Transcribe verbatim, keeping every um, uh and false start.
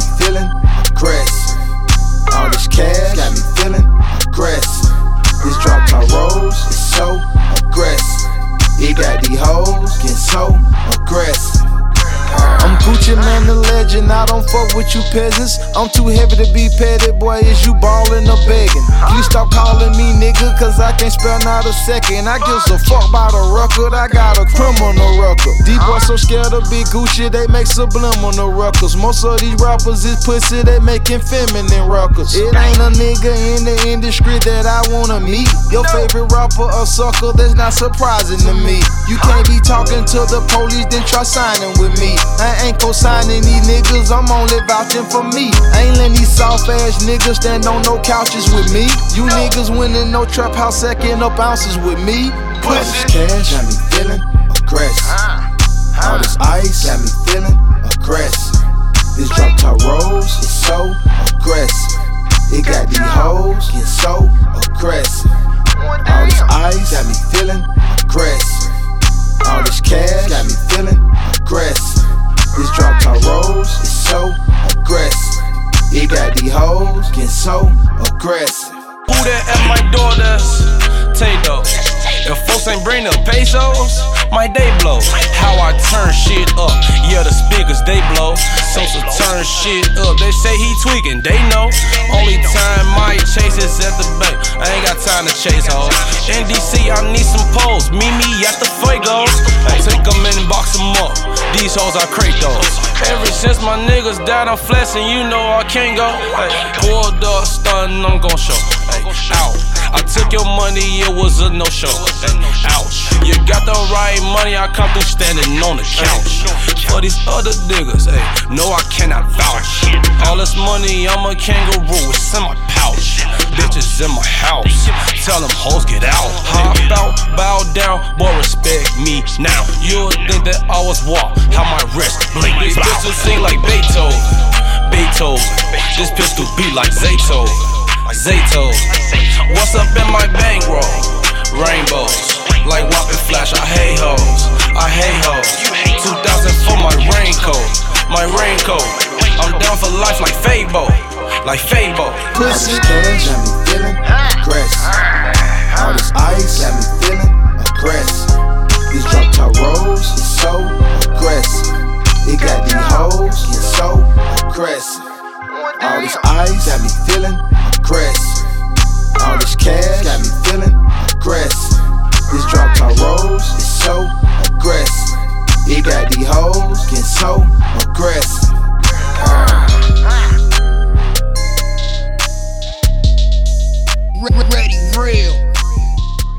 me feeling aggressive. All this cash got me feeling aggressive. This drop top rose is so aggressive. It got these hoes getting so aggressive. I'm Gucci man, the legend, I don't fuck with you peasants. I'm too heavy to be petty, boy, is you ballin' or begging? Please stop calling me nigga, cause I can't spell not a second. I gives a fuck about a record, I got a criminal record. These boys so scared of big Gucci, they make subliminal records. Most of these rappers is pussy, they making feminine records. It ain't a nigga in the industry that I wanna meet. Your favorite rapper a sucker, that's not surprising to me. You can't be talking to the police, then try signing with me. I ain't co-signing these niggas, I'm only vouching for me. I ain't letting these soft ass niggas stand on no couches with me. You niggas winning no trap house, sacking up ounces with me. All this cash got me feeling aggressive. All this ice got me feeling aggressive. This drop top rose is so aggressive. It got these hoes getting so aggressive. All this ice got me feeling aggressive. All this cash got me feeling aggressive. This drop top rose is so aggressive. It got these hoes getting so aggressive. Who that at my door, that's Tay-Do. If folks ain't bring the pesos, my day blow. How I turn shit up, yeah, the speakers they blow. Sosa turn shit up, they say he tweaking, they know. Only time my chase is at the bank, I ain't got time to chase hoes. N D C, I need some poles, meet me at the Fuegos. Take them in and box them up, these hoes I crate those. Ever since my niggas died, I'm flexing, you know I can't go. Hey, pulled up, stuntin', I'm gon' show. Hey, out. I took your money, it was a no-show. Hey, ouch. You got the right money, I come through standing on the couch. For these other niggas, hey, no, I cannot vouch. All this money, I'm a kangaroo, it's in my pouch. Bitches in my house, tell them hoes get out. Hop out, bow down, boy, respect me now. You would think that I was walk, how my wrist blink. These bitches sing like Beethoven, Beethoven. This pistol beat like Zayto, Zayto. What's up in my bankroll? Rainbows, like whopping flash, I hate hoes, I hate hoes. Two thousand for my raincoat, my raincoat. I'm down for life like Fabo, like Fabo. Pussy cash got me feeling aggressive. All this ice got me feeling aggressive. This drop top rose is so aggressive. It got these hoes getting so aggressive. All this ice got me feeling aggressive. All this cash got me feeling aggressive.